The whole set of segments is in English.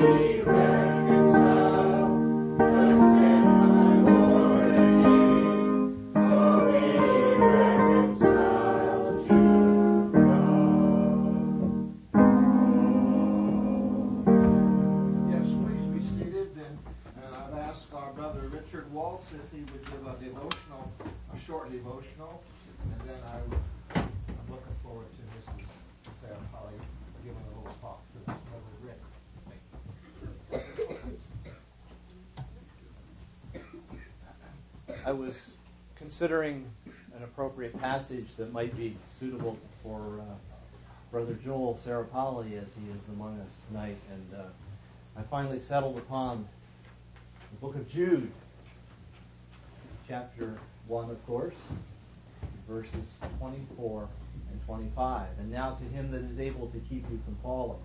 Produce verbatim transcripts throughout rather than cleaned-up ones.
I was considering an appropriate passage that might be suitable for uh, Brother Joel Sarapalli as he is among us tonight, and uh, I finally settled upon the book of Jude, chapter one, of course, verses twenty-four and twenty-five. And now to him that is able to keep you from falling,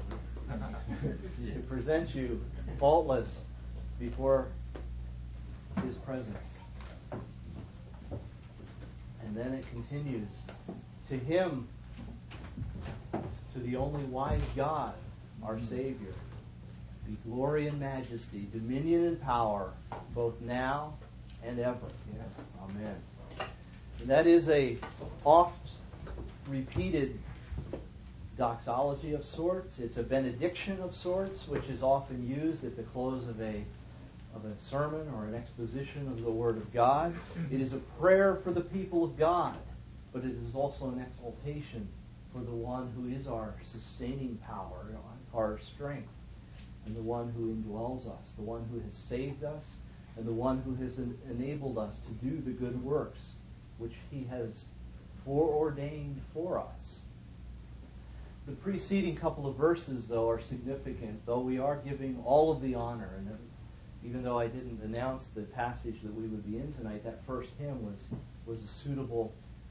to present you faultless before his presence. And then it continues, to him, to the only wise God, our Savior, be glory and majesty, dominion and power, both now and ever. Yes. Amen. And that is a oft repeated doxology of sorts. It's a benediction of sorts, which is often used at the close of a of a sermon or an exposition of the Word of God. It is a prayer for the people of God, but it is also an exaltation for the one who is our sustaining power, our strength, and the one who indwells us, the one who has saved us, and the one who has en- enabled us to do the good works which he has foreordained for us. The preceding couple of verses, though, are significant, though we are giving all of the honor. And even though I didn't announce the passage that we would be in tonight, that first hymn was, was a suitable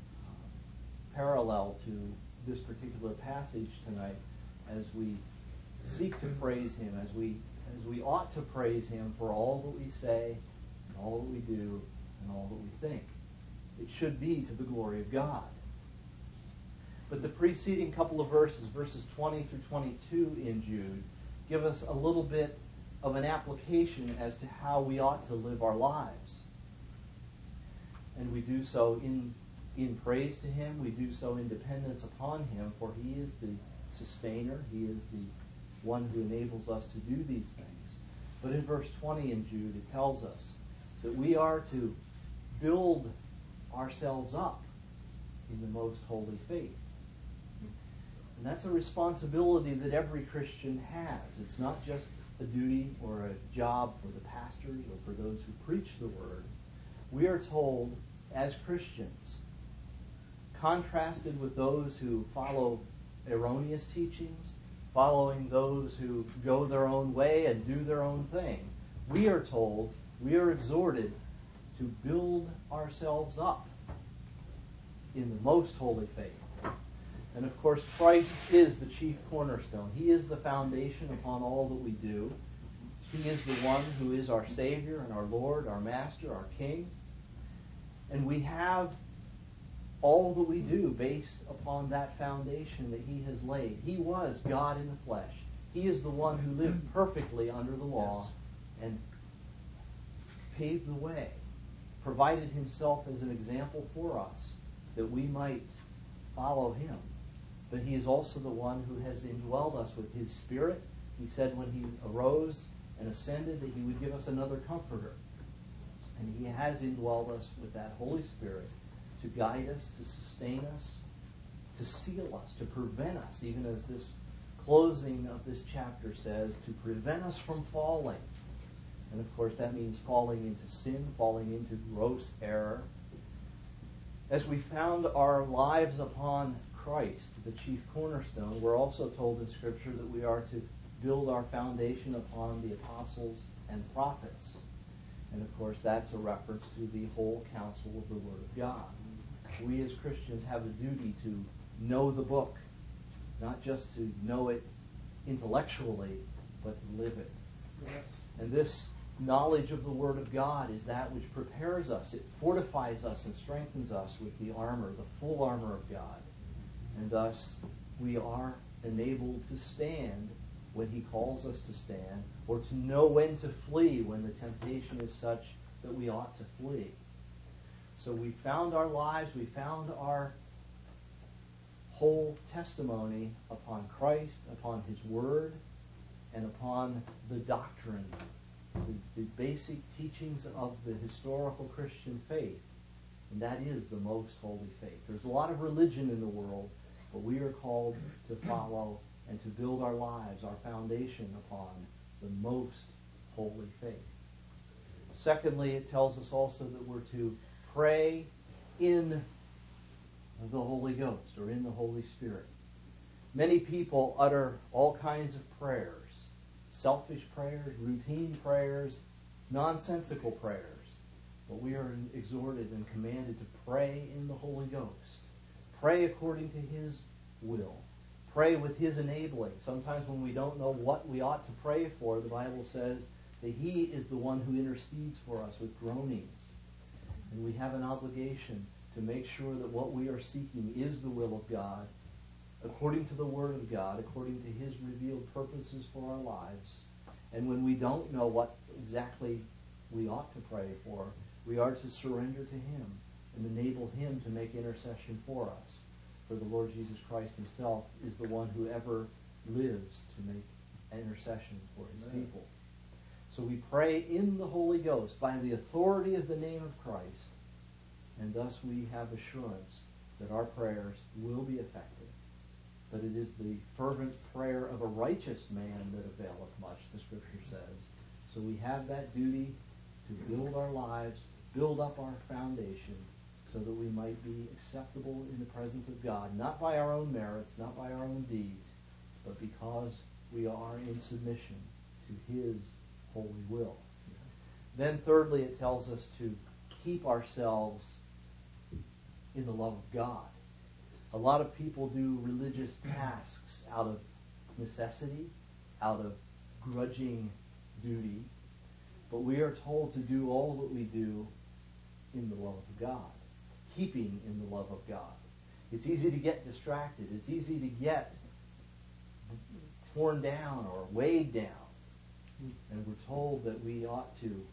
uh, parallel to this particular passage tonight as we seek to praise him, as we as we ought to praise him for all that we say, and all that we do, and all that we think. It should be to the glory of God. But the preceding couple of verses, verses twenty through twenty-two in Jude, give us a little bit of an application as to how we ought to live our lives. And we do so in in praise to him, we do so in dependence upon him, for he is the sustainer, he is the one who enables us to do these things. But in verse twenty in Jude, it tells us that we are to build ourselves up in the most holy faith. And that's a responsibility that every Christian has. It's not just a duty or a job for the pastors or for those who preach the word. We are told as Christians, contrasted with those who follow erroneous teachings, following those who go their own way and do their own thing, we are told, we are exhorted to build ourselves up in the most holy faith. And of course, Christ is the chief cornerstone. He is the foundation upon all that we do. He is the one who is our Savior and our Lord, our Master, our King. And we have all that we do based upon that foundation that he has laid. He was God in the flesh. He is the one who lived perfectly under the law and paved the way, provided himself as an example for us that we might follow him. But he is also the one who has indwelled us with his Spirit. He said when he arose and ascended that he would give us another comforter. And he has indwelled us with that Holy Spirit to guide us, to sustain us, to seal us, to prevent us, even as this closing of this chapter says, to prevent us from falling. And of course that means falling into sin, falling into gross error. As we found our lives upon Christ, the chief cornerstone, we're also told in Scripture that we are to build our foundation upon the apostles and prophets. And of course that's a reference to the whole counsel of the Word of God. We as Christians have a duty to know the book, not just to know it intellectually, but to live it. Yes. And this knowledge of the Word of God is that which prepares us. It fortifies us and strengthens us with the armor, the full armor of God. And thus we are enabled to stand when he calls us to stand, or to know when to flee when the temptation is such that we ought to flee. So we found our lives, we found our whole testimony upon Christ, upon his word, and upon the doctrine, the, the basic teachings of the historical Christian faith. And that is the most holy faith. There's a lot of religion in the world, but we are called to follow and to build our lives, our foundation upon the most holy faith. Secondly, it tells us also that we're to pray in the Holy Ghost, or in the Holy Spirit. Many people utter all kinds of prayers, selfish prayers, routine prayers, nonsensical prayers. But we are exhorted and commanded to pray in the Holy Ghost. Pray according to his will. Pray with his enabling. Sometimes when we don't know what we ought to pray for, the Bible says that he is the one who intercedes for us with groanings. And we have an obligation to make sure that what we are seeking is the will of God, according to the Word of God, according to his revealed purposes for our lives. And when we don't know what exactly we ought to pray for, we are to surrender to him and enable him to make intercession for us. For the Lord Jesus Christ himself is the one who ever lives to make intercession for his Amen. People. So we pray in the Holy Ghost by the authority of the name of Christ, and thus we have assurance that our prayers will be effective. But it is the fervent prayer of a righteous man that availeth much, the Scripture says. So we have that duty to build our lives, build up our foundation, so that we might be acceptable in the presence of God, not by our own merits, not by our own deeds, but because we are in submission to his holy will. Then thirdly, it tells us to keep ourselves in the love of God. A lot of people do religious tasks out of necessity, out of grudging duty, but we are told to do all that we do in the love of God, keeping in the love of God. It's easy to get distracted. It's easy to get torn down or weighed down. And we're told that we ought to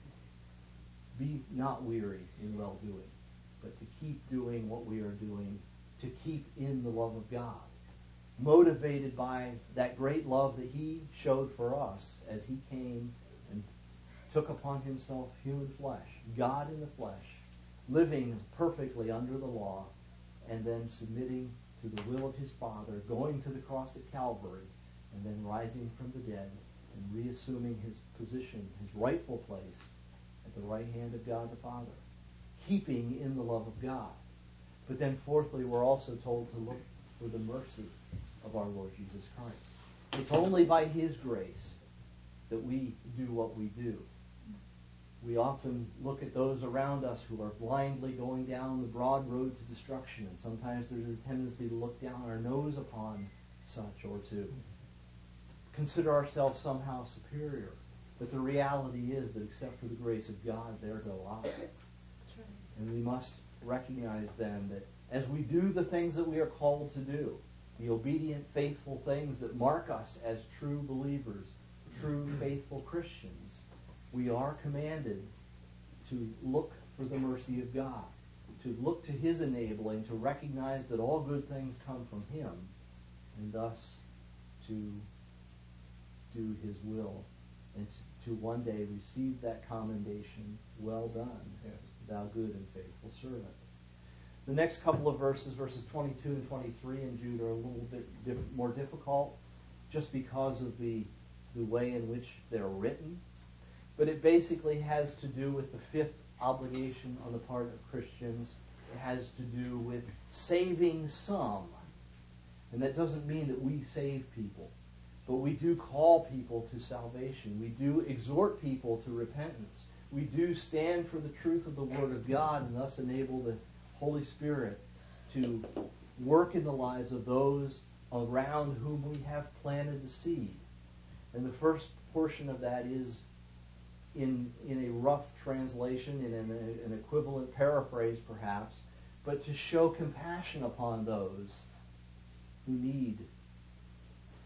be not weary in well-doing, but to keep doing what we are doing, to keep in the love of God, motivated by that great love that he showed for us as he came and took upon himself human flesh, God in the flesh, living perfectly under the law, and then submitting to the will of his Father, going to the cross at Calvary, and then rising from the dead and reassuming his position, his rightful place at the right hand of God the Father, keeping in the love of God. But then fourthly, we're also told to look for the mercy of our Lord Jesus Christ. It's only by his grace that we do what we do. We often look at those around us who are blindly going down the broad road to destruction, and sometimes there's a tendency to look down our nose upon such, or to consider ourselves somehow superior. But the reality is that except for the grace of God, there go I. And we must recognize then that as we do the things that we are called to do, the obedient, faithful things that mark us as true believers, true, faithful Christians, we are commanded to look for the mercy of God, to look to his enabling, to recognize that all good things come from him, and thus to do his will, and to, to one day receive that commendation, well done, yes, thou good and faithful servant. The next couple of verses, verses twenty-two and twenty-three in Jude, are a little bit diff- more difficult just because of the, the way in which they're written. But it basically has to do with the fifth obligation on the part of Christians. It has to do with saving some. And that doesn't mean that we save people, but we do call people to salvation. We do exhort people to repentance. We do stand for the truth of the Word of God, and thus enable the Holy Spirit to work in the lives of those around whom we have planted the seed. And the first portion of that is in in a rough translation, in an, an equivalent paraphrase perhaps, but to show compassion upon those who need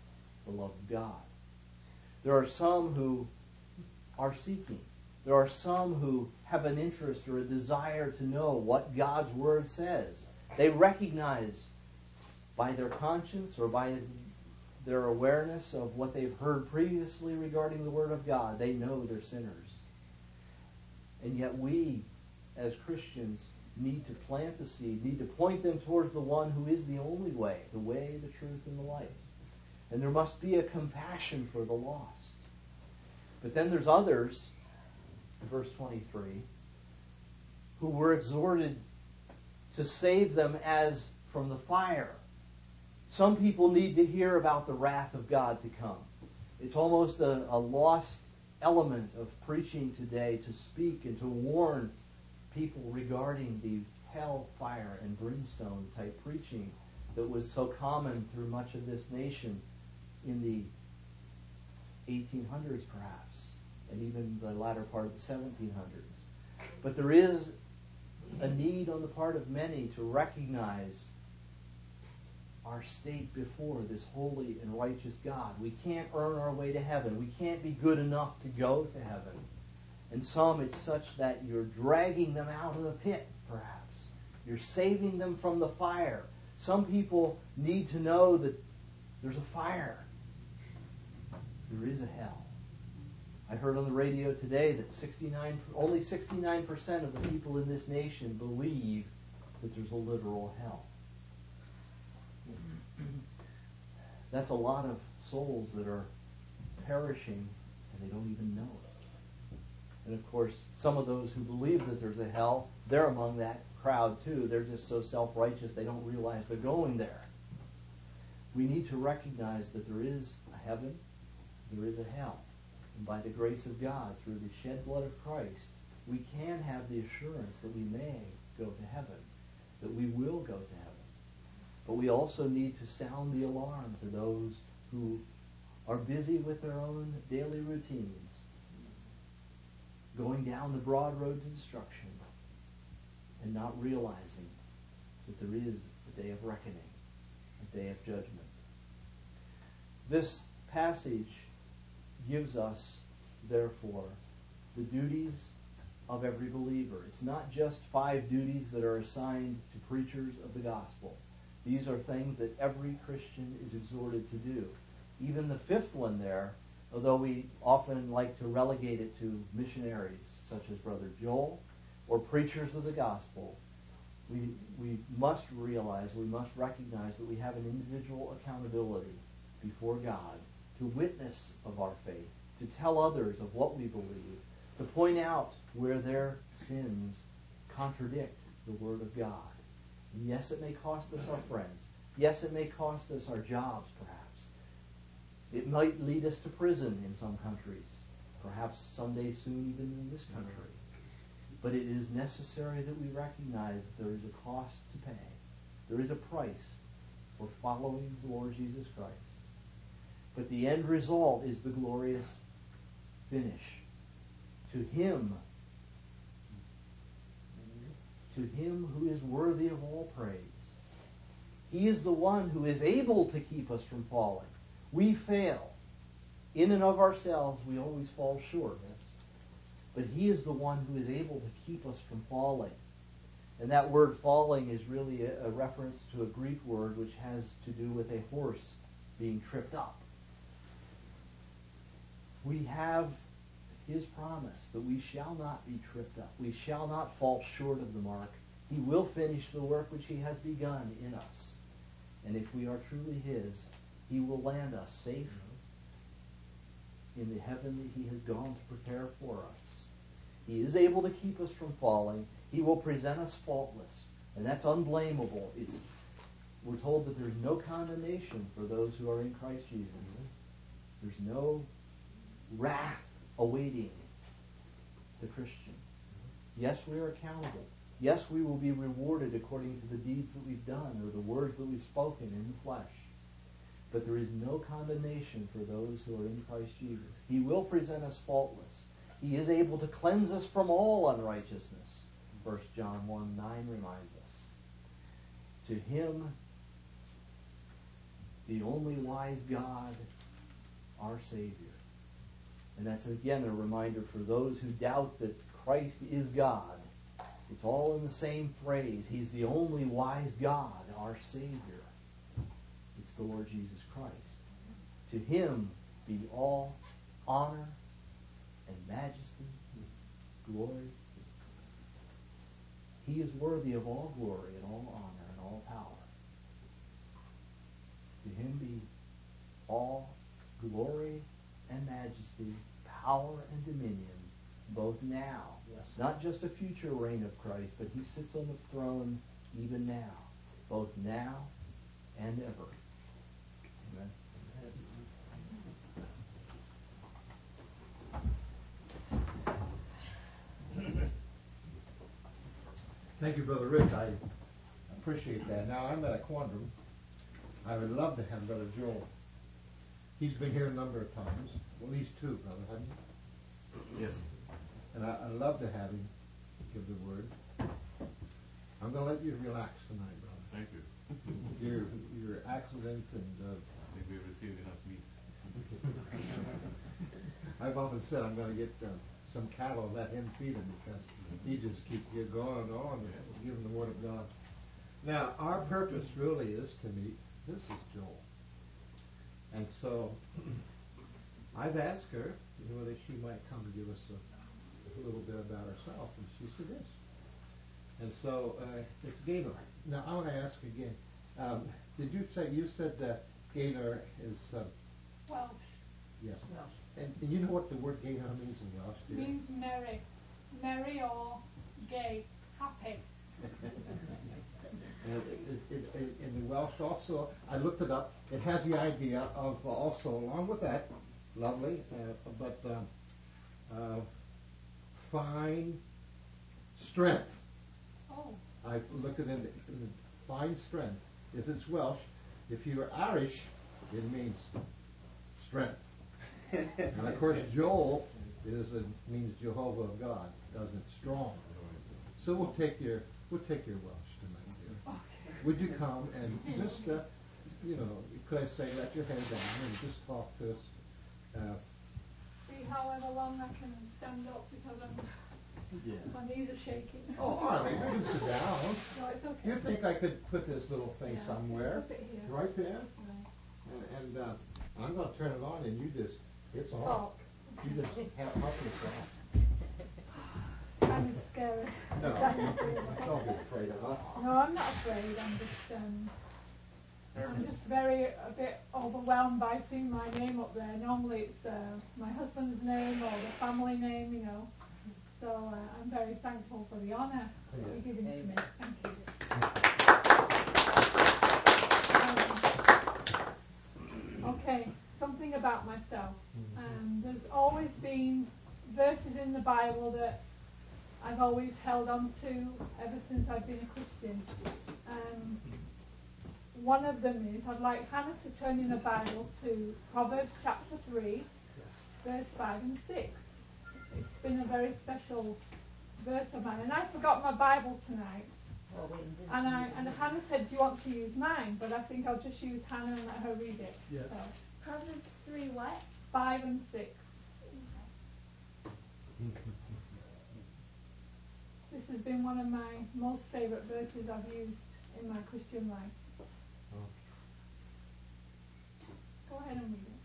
the love of God. There are some who are seeking. There are some who have an interest or a desire to know what God's Word says. They recognize by their conscience or by their awareness of what they've heard previously regarding the Word of God, they know they're sinners. And yet we, as Christians, need to plant the seed, need to point them towards the one who is the only way, the way, the truth, and the life. And there must be a compassion for the lost. But then there's others, verse twenty-three, who were exhorted to save them as from the fire. Some people need to hear about the wrath of God to come. It's almost a, a lost element of preaching today to speak and to warn people regarding the hell, fire, and brimstone type preaching that was so common through much of this nation in the eighteen hundreds perhaps, and even the latter part of the seventeen hundreds. But there is a need on the part of many to recognize our state before this holy and righteous God. We can't earn our way to heaven. We can't be good enough to go to heaven. And some, it's such that you're dragging them out of the pit, perhaps. You're saving them from the fire. Some people need to know that there's a fire. There is a hell. I heard on the radio today that sixty-nine, only sixty-nine percent of the people in this nation believe that there's a literal hell. That's a lot of souls that are perishing and they don't even know it. And of course, some of those who believe that there's a hell, they're among that crowd too. They're just so self-righteous they don't realize they're going there. We need to recognize that there is a heaven, there is a hell. And by the grace of God, through the shed blood of Christ, we can have the assurance that we may go to heaven, that we will go to heaven. But we also need to sound the alarm to those who are busy with their own daily routines, going down the broad road to destruction, and not realizing that there is a day of reckoning, a day of judgment. This passage gives us, therefore, the duties of every believer. It's not just five duties that are assigned to preachers of the gospel. These are things that every Christian is exhorted to do. Even the fifth one there, although we often like to relegate it to missionaries such as Brother Joel or preachers of the gospel, we, we must realize, we must recognize that we have an individual accountability before God to witness of our faith, to tell others of what we believe, to point out where their sins contradict the Word of God. And yes, it may cost us our friends. Yes, it may cost us our jobs, perhaps. It might lead us to prison in some countries, perhaps someday soon even in this country. But it is necessary that we recognize that there is a cost to pay. There is a price for following the Lord Jesus Christ. But the end result is the glorious finish. To Him, to Him who is worthy of all praise. He is the one who is able to keep us from falling. We fail. In and of ourselves, we always fall short. But He is the one who is able to keep us from falling. And that word falling is really a, a reference to a Greek word which has to do with a horse being tripped up. We have His promise that we shall not be tripped up. We shall not fall short of the mark. He will finish the work which He has begun in us. And if we are truly His, He will land us safe in the heaven that He has gone to prepare for us. He is able to keep us from falling. He will present us faultless. And that's unblameable. It's, we're told that there's no condemnation for those who are in Christ Jesus. There's no wrath awaiting the Christian. Yes, we are accountable. Yes, we will be rewarded according to the deeds that we've done or the words that we've spoken in the flesh. But there is no condemnation for those who are in Christ Jesus. He will present us faultless. He is able to cleanse us from all unrighteousness. First John one nine reminds us. To Him, the only wise God, our Savior. And that's, again, a reminder for those who doubt that Christ is God. It's all in the same phrase. He's the only wise God, our Savior. It's the Lord Jesus Christ. To Him be all honor and majesty, glory. He is worthy of all glory and all honor and all power. To Him be all glory and majesty, power and dominion, both now. Yes. Not just a future reign of Christ, but He sits on the throne even now, both now and ever. Amen. Thank you, Brother Rick. I appreciate that. Now, I'm at a quandrum. I would love to have Brother Joel. He's been here a number of times. Well, at least two, Brother, haven't you? Yes. And I, I'd love to have him give the word. I'm going to let you relax tonight, brother. Thank you. Your your accident and... Uh, I think we've received enough meat. I've often said I'm going to get uh, some cattle and let him feed them because he just keeps going on and giving the word of God. Now, our purpose really is to meet. This is Joel. And so I've asked her whether she might come and give us a, a little bit about herself, and she said yes. And so uh, it's Gaynor. Now, I want to ask again, um, did you say, you said that Gaynor is... Uh, Welsh. Yes. And, and you know what the word Gaynor means in Welsh, do you? Means merry. Merry or gay, happy. And it, it, it, in the Welsh also, I looked it up, it has the idea of uh, also, along with that, lovely, uh, but um, uh, fine strength. Oh. I looked at it in, the, in the fine strength. If it's Welsh, if you're Irish, it means strength. And of course, Joel is a, means Jehovah of God, doesn't it? Strong. So we'll take your we'll take your Welsh tonight, dear. Okay. Would you come and just, uh, you know, could I say, let your head down and just talk to us? Uh, See however long I can stand up because I'm, Yeah. my knees are shaking. oh, all right, you can sit down. No, it's okay. You think I could put this little thing Yeah, somewhere? put it here. Right there? Right. And, and uh, I'm going to turn it on, and you just, it's on. Talk. You just help, help yourself. Kind of scary. No, don't be afraid of us. No, I'm not afraid. I'm just, um, I'm just very a bit overwhelmed by seeing my name up there. Normally it's uh, my husband's name or the family name, you know. So uh, I'm very thankful for the honour that you're giving to me. Thank you. Um, okay, something about myself. Um, there's always been verses in the Bible that I've always held on to ever since I've been a Christian. Um, one of them is, I'd like Hannah to turn in the Bible to Proverbs chapter three, verse five and six. It's been a very special verse of mine. And I forgot my Bible tonight. And I and Hannah said, do you want to use mine? But I think I'll just use Hannah and let her read it. Yes. So, Proverbs three what? five and six. This has been one of my most favourite verses I've used in my Christian life. Oh. Go ahead and read it.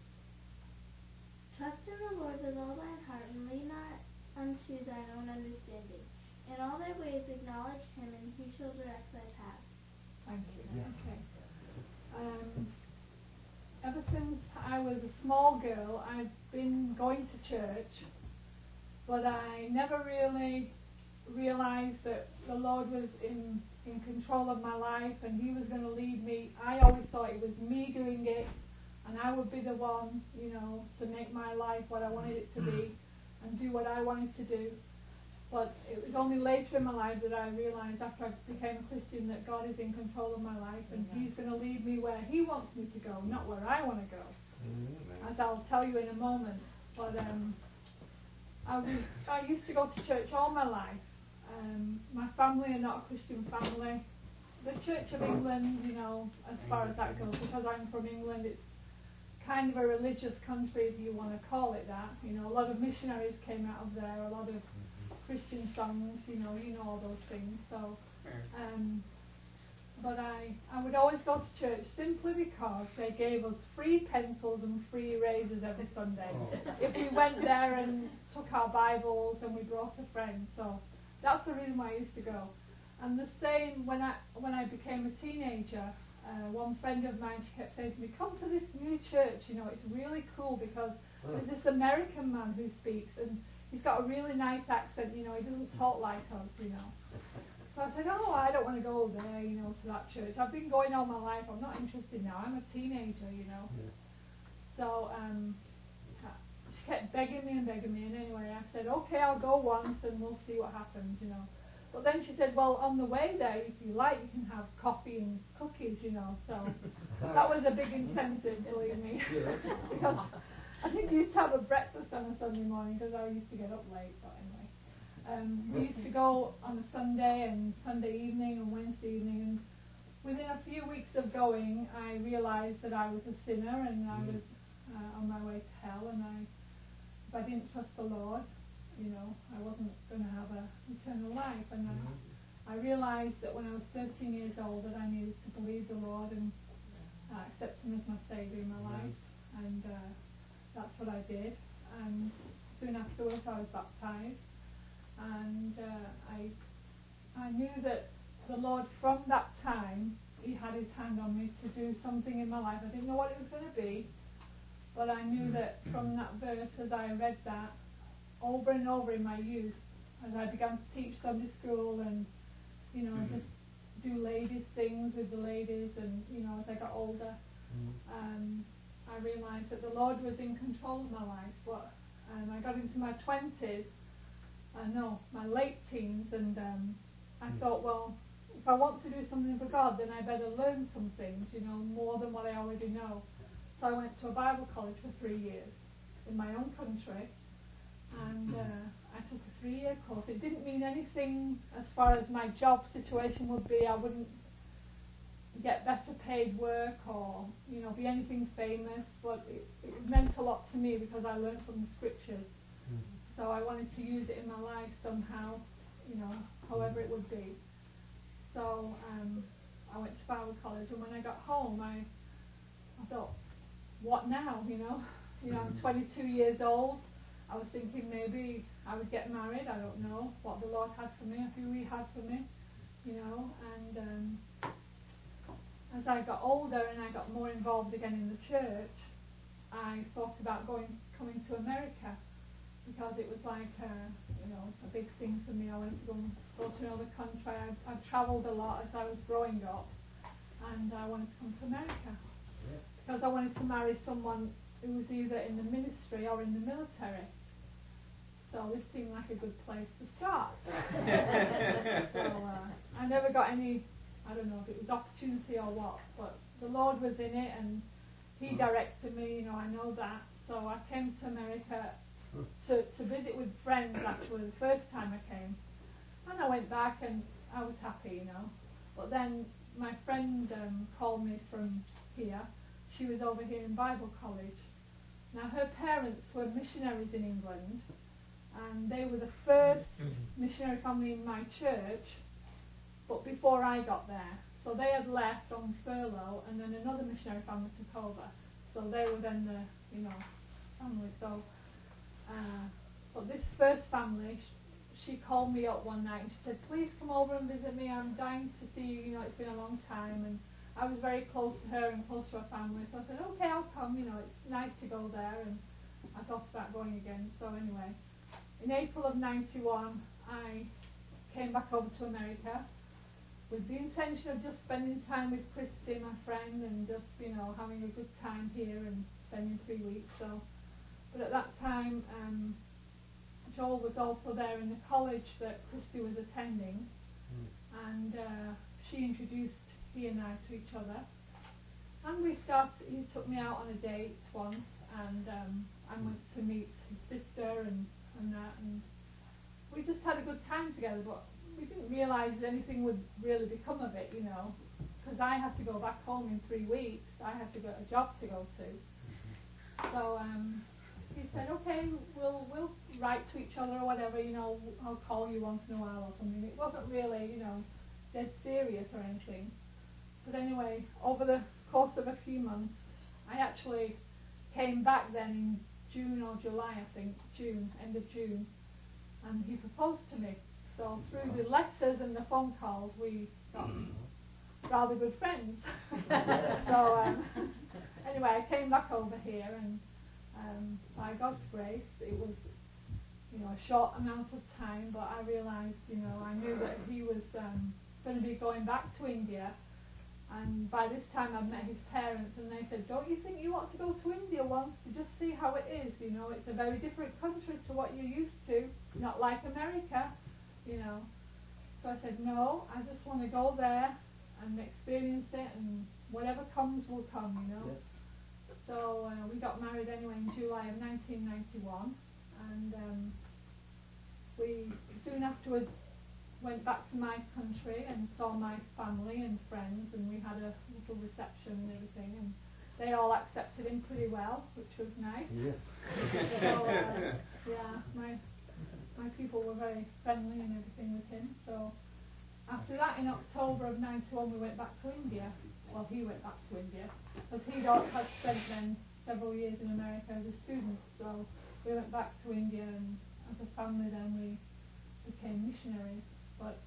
Trust in the Lord with all thine heart, and lean not unto thine own understanding. In all thy ways acknowledge him, and he shall direct thy path. Thank you. Yes. Okay. Um, ever since I was a small girl, I've been going to church, but I never really realized that the Lord was in, in control of my life and he was going to lead me. I always thought it was me doing it and I would be the one, you know, to make my life what I wanted it to be and do what I wanted to do. But it was only later in my life that I realized, after I became a Christian, that God is in control of my life and he's going to lead me where he wants me to go, not where I want to go. Mm-hmm. As I'll tell you in a moment. But um, I, was, I used to go to church all my life. Um, my family are not a Christian family. The Church of England, you know, as far as that goes, because I'm from England, it's kind of a religious country, if you want to call it that. You know, a lot of missionaries came out of there, a lot of Christian songs, you know, you know all those things. So, um, but I, I would always go to church simply because they gave us free pencils and free erasers every Sunday. Oh. If we went there and took our Bibles and we brought a friend. So that's the reason why I used to go. And the same when I when I became a teenager, uh, one friend of mine, she kept saying to me, come to this new church, you know, it's really cool because there's this American man who speaks and he's got a really nice accent, you know, he doesn't talk like us, you know. So I said, oh, I don't want to go there, you know, to that church. I've been going all my life, I'm not interested now, I'm a teenager, you know. Yeah. So um, she kept begging me and begging me, and anyway, I said, okay, I'll go once and we'll see what happens, you know. But then she said, well, on the way there, if you like, you can have coffee and cookies, you know. So that was a big incentive, believe me. Because I think we used to have a breakfast on a Sunday morning because I used to get up late, but anyway. Um, we used to go on a Sunday and Sunday evening and Wednesday evening, and within a few weeks of going, I realised that I was a sinner and I was uh, on my way to hell, and I, if I didn't trust the Lord, you know, I wasn't going to have an eternal life. And I, I realised that when I was thirteen years old that I needed to believe the Lord and uh, accept Him as my Saviour in my life, and uh, that's what I did. And soon afterwards I was baptised, and uh, I I knew that the Lord from that time, He had His hand on me to do something in my life. I didn't know what it was going to be, but I knew that from that verse, as I read that over and over in my youth, as I began to teach Sunday school and, you know, mm-hmm. just do ladies things with the ladies, and, you know, as I got older, mm-hmm. um, I realised that the Lord was in control of my life. But um, I got into my twenties, uh, no, my late teens, and um, I mm-hmm. thought, well, if I want to do something for God, then I better learn some things, you know, more than what I already know. So I went to a Bible college for three years in my own country, and uh, I took a three-year course. It didn't mean anything as far as my job situation would be. I wouldn't get better paid work or, you know, be anything famous, but it, it meant a lot to me because I learned from the scriptures. Mm-hmm. So I wanted to use it in my life somehow, you know, however it would be. So um, I went to Bible college, and when I got home, I, I thought, what now, you know? You know, I'm twenty-two years old. I was thinking maybe I would get married. I don't know what the Lord had for me, who He had for me, you know. And um, as I got older and I got more involved again in the church, I thought about going, coming to America, because it was like, a, you know, a big thing for me. I wanted to go, go to another country. I, I travelled a lot as I was growing up, and I wanted to come to America yeah. because I wanted to marry someone who was either in the ministry or in the military. So this seemed like a good place to start. so uh, I never got any, I don't know if it was opportunity or what, but the Lord was in it, and He directed me, you know, I know that. So I came to America to, to visit with friends, actually, the first time I came. And I went back and I was happy, you know. But then my friend um, called me from here. She was over here in Bible college. Now her parents were missionaries in England, and they were the first missionary family in my church, but before I got there. So they had left on furlough, and then another missionary family took over. So they were then the, you know, family. So, uh, but this first family, sh- she called me up one night and she said, please come over and visit me. I'm dying to see you. You know, it's been a long time. And I was very close to her and close to her family. So I said, okay, I'll come. You know, it's nice to go there. And I thought about going again. So anyway, in April of ninety-one, I came back over to America with the intention of just spending time with Christy, my friend, and just, you know, having a good time here and spending three weeks. So, but at that time, um, Joel was also there in the college that Christy was attending, mm. and uh, she introduced he and I to each other. And we started, he took me out on a date once, and um, I went to meet his sister and, and that, and we just had a good time together, but we didn't realise anything would really become of it, you know, because I had to go back home in three weeks. I had to get a job to go to. So um, he said, okay, we'll we'll write to each other or whatever, you know, I'll call you once in a while or something. It wasn't really, you know, dead serious or anything. But anyway, over the course of a few months, I actually came back then in June or July, I think, June, end of June, and he proposed to me. So through the letters and the phone calls, we got rather good friends. So um, anyway, I came back over here, and um, by God's grace, it was, you know, a short amount of time, but I realised, you know, I knew that he was um, going to be going back to India. And by this time I'd met his parents, and they said, don't you think you ought to go to India once to just see how it is? You know, it's a very different country to what you're used to, not like America, you know. So I said, no, I just want to go there and experience it, and whatever comes will come, you know. Yes. So uh, we got married anyway in July of nineteen ninety-one, and um, we soon afterwards went back to my country and saw my family and friends, and we had a little reception and everything, and they all accepted him pretty well, which was nice. Yes. So, uh, yeah, my my people were very friendly and everything with him. So after that, in October of ninety-one, we went back to India. Well, he went back to India, because he'd al- had spent then several years in America as a student. So we went back to India, and as a family then we became missionaries. But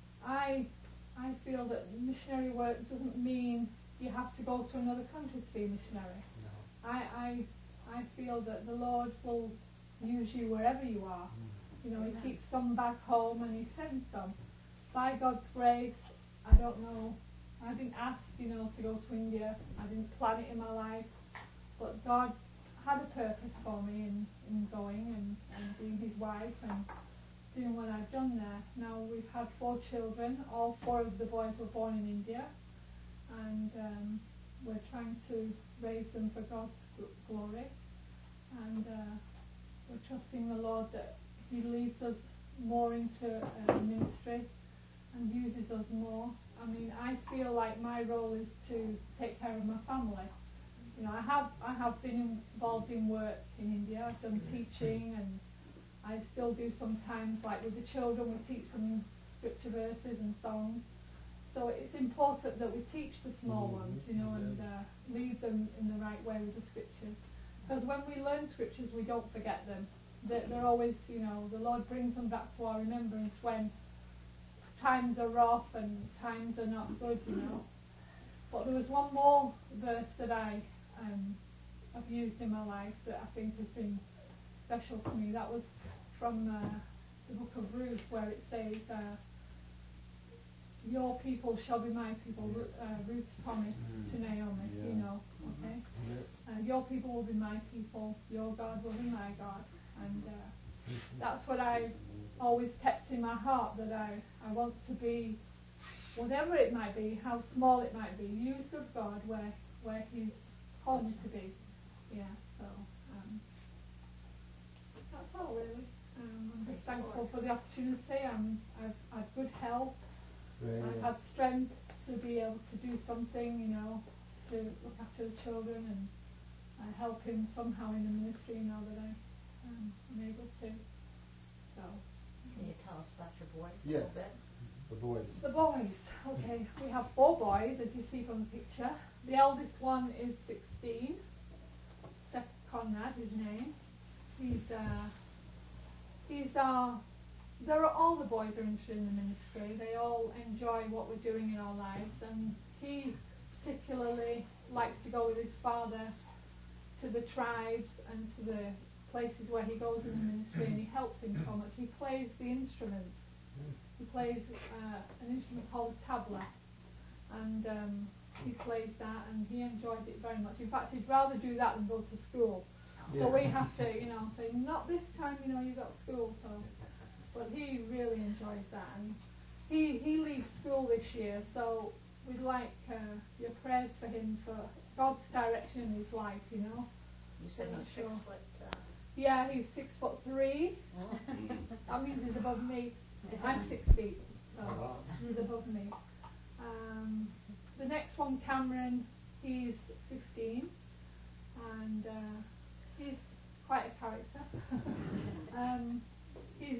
I I feel that missionary work doesn't mean you have to go to another country to be a missionary. No. I, I I feel that the Lord will use you wherever you are. You know, He keeps some back home and He sends some. By God's grace, I don't know, I didn't ask, you know, to go to India. I didn't plan it in my life. But God had a purpose for me in, in going and, and being His wife and doing what I've done there. Now we've had four children. All four of the boys were born in India, and um, we're trying to raise them for God's glory. And uh, we're trusting the Lord that He leads us more into uh, ministry and uses us more. I mean, I feel like my role is to take care of my family. You know, I have I have been involved in work in India. I've done teaching, and I still do sometimes, like with the children, we teach them scripture verses and songs. So it's important that we teach the small ones, you know, and uh, lead them in the right way with the scriptures. Because when we learn scriptures, we don't forget them. They're, they're always, you know, the Lord brings them back to our remembrance when times are rough and times are not good, you know. But there was one more verse that I um, have used in my life that I think has been special to me. That was from uh, the book of Ruth, where it says, uh, your people shall be my people. Yes. Uh, Ruth's promise mm. to Naomi, yeah. you know, okay? Yes. Uh, your people will be my people, your God will be my God. And uh, that's what I always kept in my heart, that I, I want to be, whatever it might be, how small it might be, used of God where, where He's called me to be. Yeah, so um, that's all really. Um, I'm just thankful for the opportunity. I'm, I've had good health. Right. I've had strength to be able to do something, you know, to look after the children and uh, help Him somehow in the ministry now that I um, am able to. So. Can you tell us about your boys a Yes. little bit? The boys. The boys. Okay, we have four boys, as you see from the picture. The eldest one is sixteen. Seth Conrad, his name. He's uh, he's uh, there are all the boys are interested in the ministry. They all enjoy what we're doing in our lives, and he particularly likes to go with his father to the tribes and to the places where he goes in the ministry, and he helps him so much. He plays the instruments. He plays uh, an instrument called a tabla, and um, he plays that, and he enjoys it very much. In fact, he'd rather do that than go to school. Yeah. So we have to, you know, say, not this time, you know, you've got school. So, but he really enjoys that, and he he leaves school this year. So we'd like uh, your prayers for him, for God's direction in his life, you know. You said I'm he's sure. six foot. Uh, Yeah, he's six foot three. That means he's above me. I'm six feet, so he's above me. Um, the next one, Cameron, he's fifteen, and uh,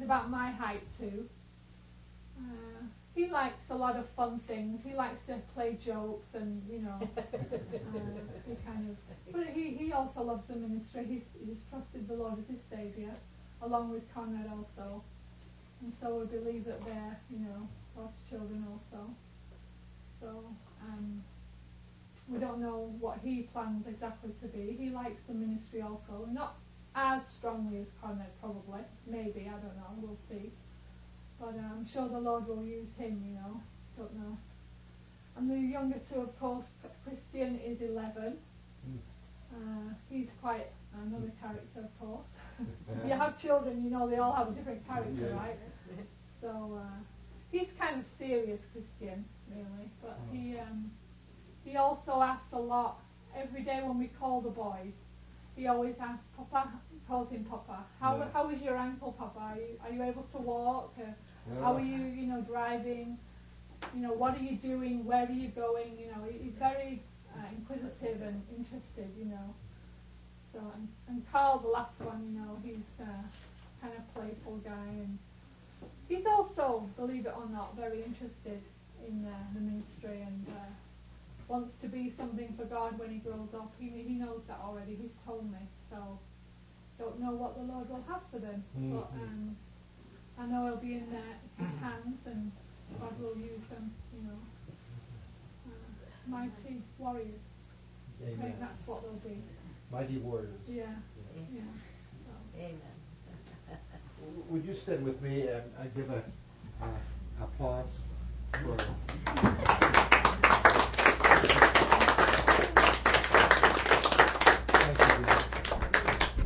about my height too. Uh, he likes a lot of fun things. He likes to play jokes and, you know, uh, he kind of. But he, he also loves the ministry. He's, he's trusted the Lord as his Saviour, along with Conrad also. And so we believe that they're, you know, God's children also. So um, we don't know what he plans exactly to be. He likes the ministry also, not as strongly as Conrad probably. Maybe, I don't know. We'll see. But uh, I'm sure the Lord will use him, you know. Don't know. And the younger two, of course, Christian is eleven. Uh, he's quite another character, of course. If you have children, you know they all have a different character, Yeah. right? So uh, he's kind of serious Christian, really. But he um, he also asks a lot. Every day when we call the boys, he always asks, Papa, he calls him Papa. How Yeah. how is your ankle, Papa? Are you, are you able to walk? Uh, Yeah. How are you, you know, driving? You know, what are you doing? Where are you going? You know, he- he's very uh, inquisitive and interested, you know. So, and, and Carl, the last one, you know, he's uh, kind of playful guy, and he's also, believe it or not, very interested in uh, the ministry and uh, wants to be something for God when he grows up. He he knows that already. He's told me. So, don't know what the Lord will have for them, Mhm. but um, I know he'll be in uh, his hands, and God will use them, you know. Uh, mighty warriors. I think Amen. that's what they'll be. Mighty warriors. Yeah, yeah. So. Amen. Would you stand with me and I give a uh, applause for Thank you.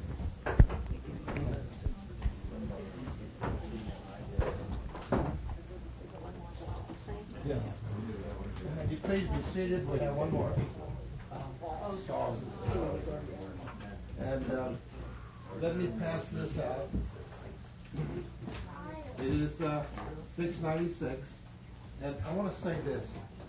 Yes. Would you please be seated? We have one more song. And um, let me pass this out. It is uh, six ninety-six, and I want to say this.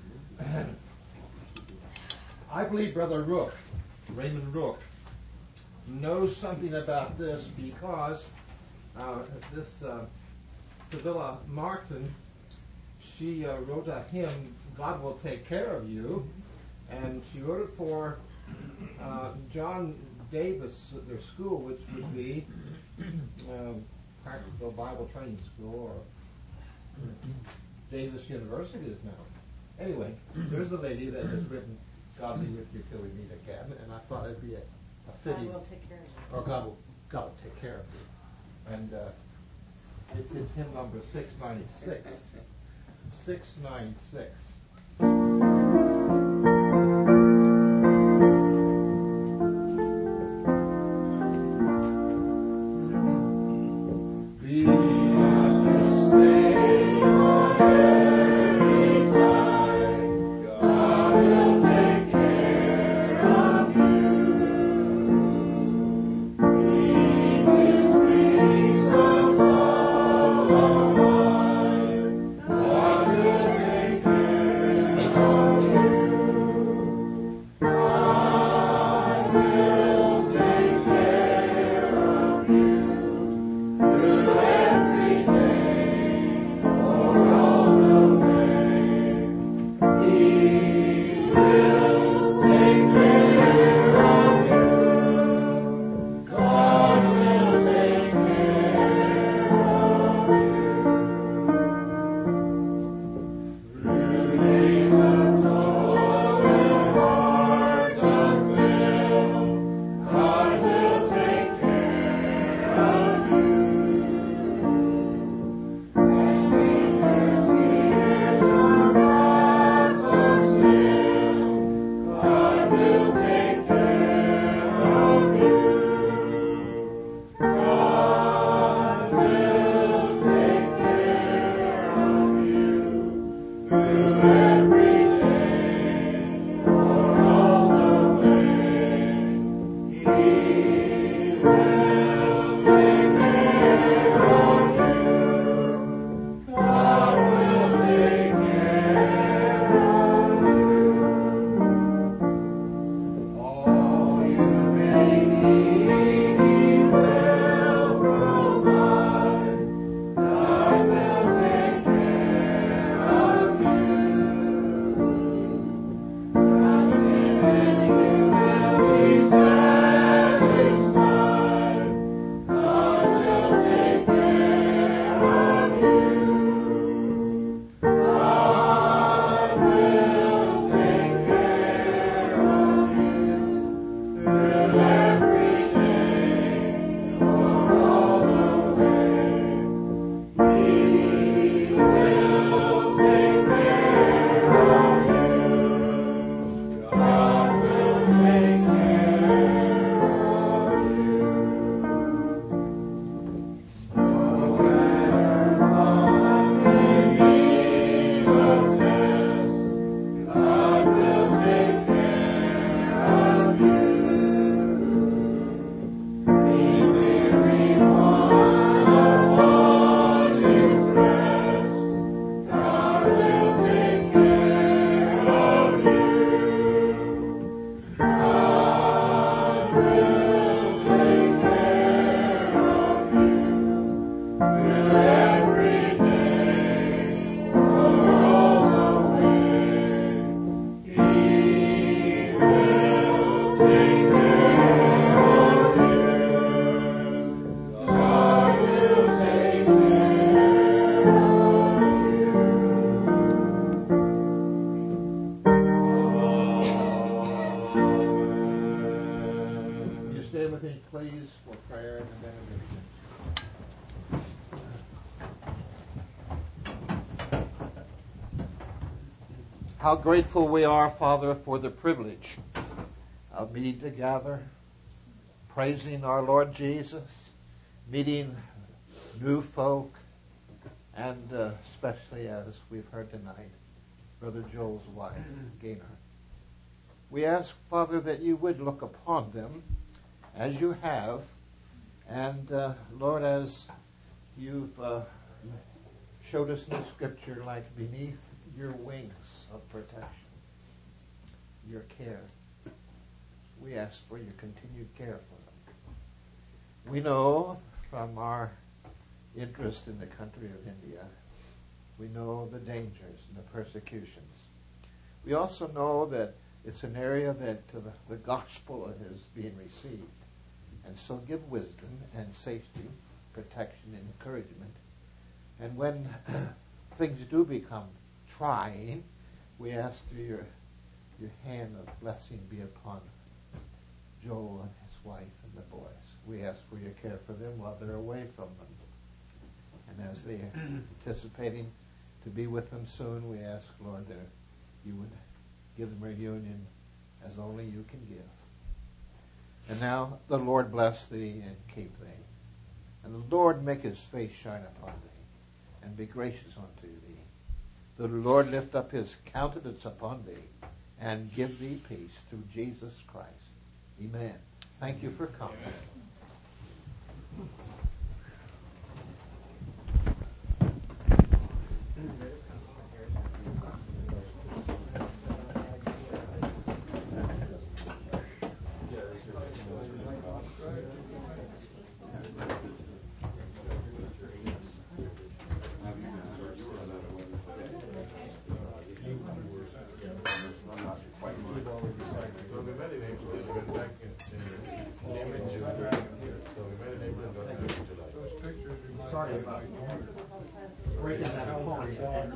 I believe Brother Rook, Raymond Rook, knows something about this because uh, this uh, Sevilla Martin, she uh, wrote a hymn, God Will Take Care of You, and she wrote it for uh, John Davis, their school, which would be um, Practical Bible Training School, or Davis University is now. Anyway, there's a lady that has written, God be with you till we meet again, and I thought it'd be a, a fitting, God will take care of you. or God will, God will take care of you. And uh, it, it's hymn number six ninety-six. six ninety-six. stand with me, please, for prayer and benediction. How grateful we are, Father, for the privilege of meeting together, praising our Lord Jesus, meeting new folk, and uh, especially, as we've heard tonight, Brother Joel's wife, Gaynor. We ask, Father, that you would look upon them as you have, and uh, Lord, as you've uh, showed us in the Scripture, like beneath your wings of protection, your care. We ask for your continued care for them. We know from our interest in the country of India, we know the dangers and the persecutions. We also know that it's an area that uh, the, the gospel is being received. And so give wisdom and safety, protection and encouragement. And when things do become trying, we ask that your, your hand of blessing be upon Joel and his wife and the boys. We ask for your care for them while they're away from them. And as they are anticipating to be with them soon, we ask, Lord, that you would give them a reunion as only you can give. And now the Lord bless thee and keep thee. And the Lord make his face shine upon thee and be gracious unto thee. The Lord lift up his countenance upon thee and give thee peace through Jesus Christ. Amen. Thank you for coming. Sorry about breaking that apart.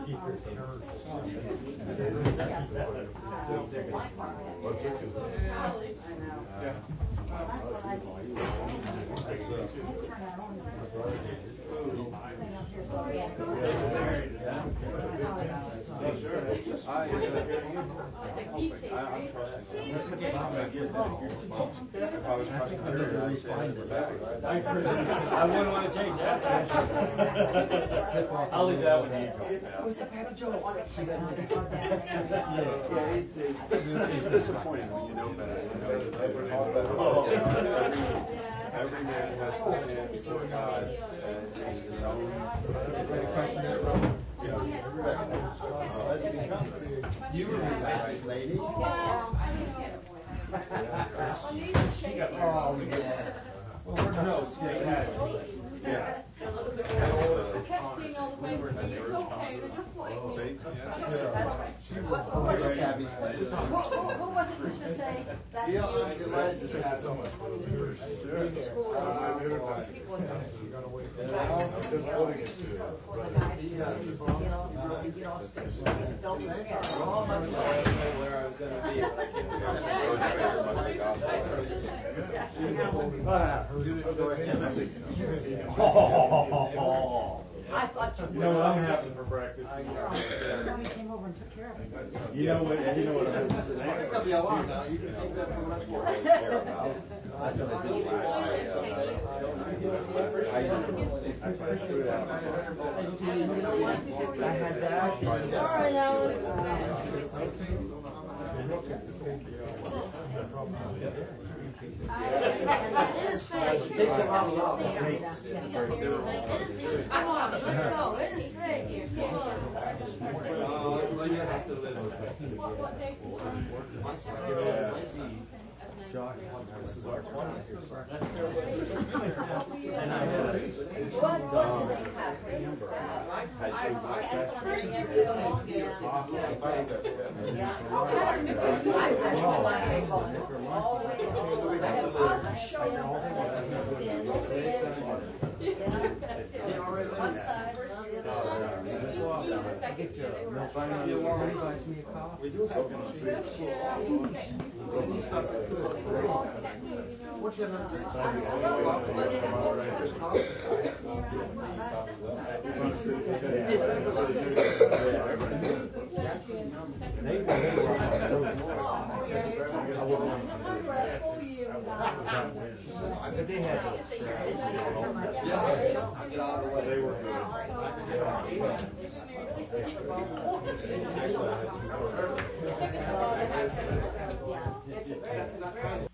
I wouldn't want to change that. I'll leave that one to you. What's up, Papa Joe? It's disappointing when you know better. You know that they were all better. Every man has to stand before God and his own. You were relaxed, lady. Oh, yes. No, yeah. I kept seeing all the things that it's okay, they're just like me. Who, who was it? Who, who, who was it used to say that Yeah, you? I'm delighted to have so much. School Uh, people in I'm just putting it to you. for the guys, you know, you get all six, don't forget. Oh, my God. Where I was going to be, but I I thought you You know what I'm having for breakfast? Mommy came over and took care of it. You know what? You know what I'm It could be a lot now. You can take that for much more. I had that. Sorry, Alan. It is fake. It takes a lot of love. It is, come on, let's go. It is fake here. Come on. Well, you have to live with it. What, what date is it? Josh, this is our twentieth here, sir. What, what do they have for you? One side. We do have What's your number? They were good. It's